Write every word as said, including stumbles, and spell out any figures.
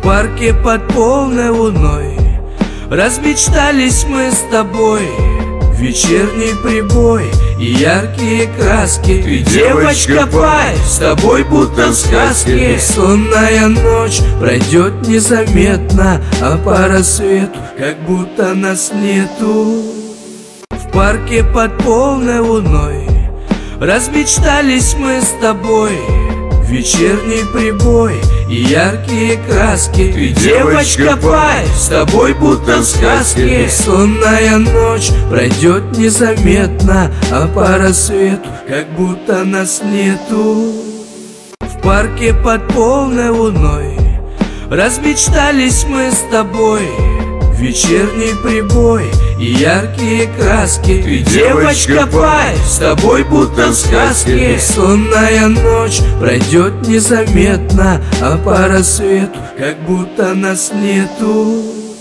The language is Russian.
В парке под полной луной размечтались мы с тобой. Вечерний прибой и яркие краски. Ты, девочка, пай, с тобой будто в сказке. Сонная ночь пройдет незаметно, а по рассвету как будто нас нету. В парке под полной луной размечтались мы с тобой. Вечерний прибой и яркие краски. Ты, девочка, пай, с тобой будто в сказке. Сонная ночь пройдет незаметно, а по рассвету как будто нас нету. В парке под полной луной размечтались мы с тобой. Вечерний прибой и яркие краски. Ты, девочка, пай, с тобой будто в сказке. Сонная ночь пройдет незаметно, а по рассвету как будто нас нету.